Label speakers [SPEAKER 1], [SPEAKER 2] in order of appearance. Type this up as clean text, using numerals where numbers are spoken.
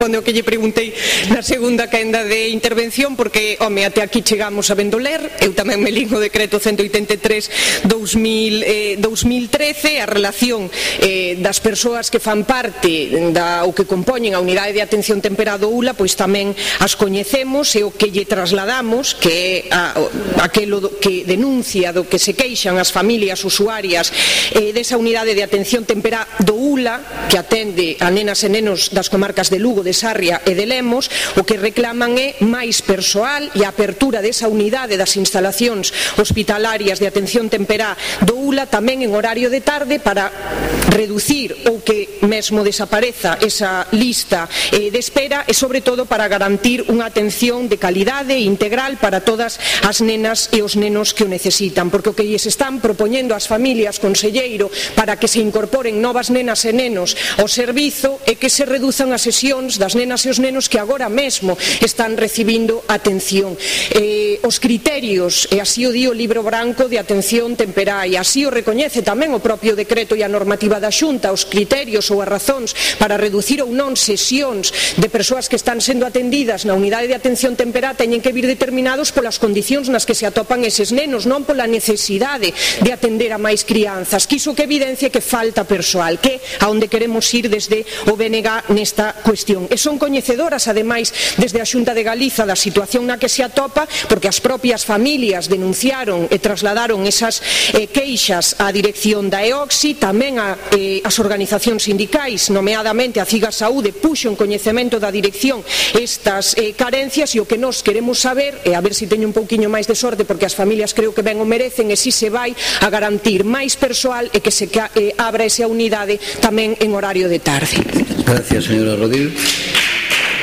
[SPEAKER 1] o que lle preguntei na segunda quenda de intervención, porque, home, até aquí chegamos a vendo ler. Eu tamén me lín o decreto 183/2013, a relación das persoas que fan parte ou que compoñen a unidade de atención temperá do ULA, pois tamén as coñecemos, e o que lle trasladamos, que é aquelo que denuncia, do que se queixan as familias usuarias desa unidade de atención temperá do ULA, que atende a nenas e nenos das comarcas de Lugo, de Sarria e de Lemos. O que reclaman é máis persoal e a apertura desa unidade das instalacións hospitalarias de atención temperá do ULA tamén en horario de tarde, para reducir ou que mesmo desapareza esa lista de espera, e sobre todo para garantir unha atención de calidade integral para todas as nenas e os nenos que o necesitan, porque o que lles están propoñendo as familias, conselleiro, para que se incorporen novas nenas e nenos ao servizo, é que se reduzan as sesións das nenas e os nenos que agora mesmo están recibindo atención. Os criterios, e así o di o libro branco de atención temperá, e así o recoñece tamén o propio decreto e a normativa da Xunta, os criterios ou as razóns para reducir ou non sesións de persoas que están sendo atendidas na unidade de atención temperá teñen que vir determinados polas condicións nas que se atopan eses nenos, non pola necesidade de atender a máis crianzas, que iso que evidencia que falta persoal, que a onde queremos ir desde o BNG nesta cuestión. E son coñecedoras, ademais, desde a Xunta de Galiza da situación na que se atopa, porque as propias familias denunciaron e trasladaron esas queixas á dirección da EOXI, tamén as organizacións sindicais, nomeadamente a CIGA Saúde, puxo en coñecemento da dirección estas carencias, e o que nós queremos saber, e a ver se teño un pouquiño máis de sorte, porque as familias creo que ben o merecen, e si se vai a garantir máis persoal e que se abra esa unidade tamén en horario de tarde.
[SPEAKER 2] Gracias, señora Rodríguez.